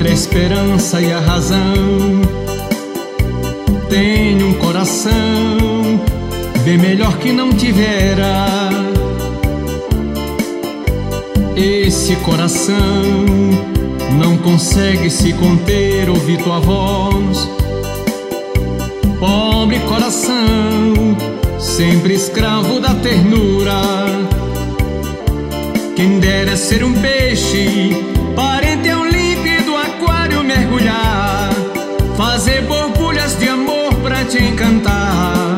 a esperança e a razão. Tenho um coração bem melhor que não tivera. Esse coração não consegue se conter, ouvir tua voz. Pobre coração, sempre escravo da ternura. Quem dera ser um peixe, parente ao límpido aquário mergulhar, fazer borbulhas de amor pra te encantar,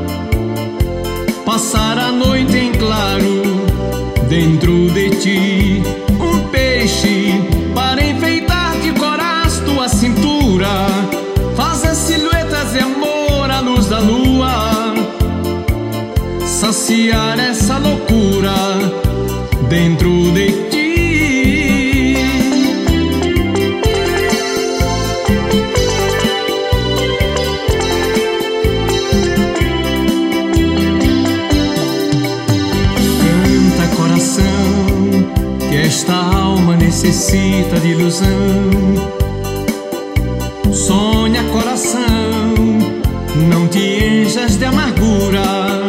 passar a noite em claro dentro de ti. Um peixe para enfeitar de coraz tua cintura, fazer silhuetas de amor à luz da lua, saciar essa loucura dentro de ti. Canta, coração, que esta alma necessita de ilusão. Sonha, coração, não te enjas de amargura.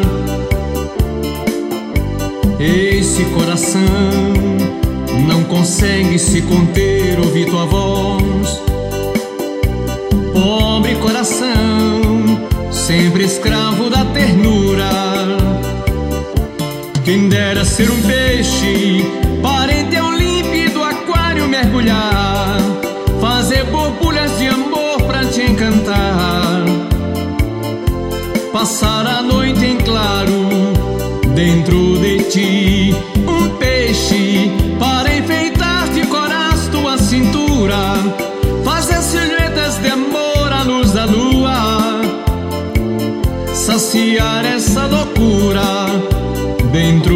Esse coração não consegue se conter, ouvir tua voz. Pobre coração, sempre escravo da ternura. Quem dera ser um peixe, parente ao límpido aquário mergulhar, fazer borbulhas de amor pra te encantar, passar a noite em claro dentro de ti. Um peixe para enfeitar de coraz tua cintura, fazer silhuetas de amor à luz da lua, saciar essa loucura dentro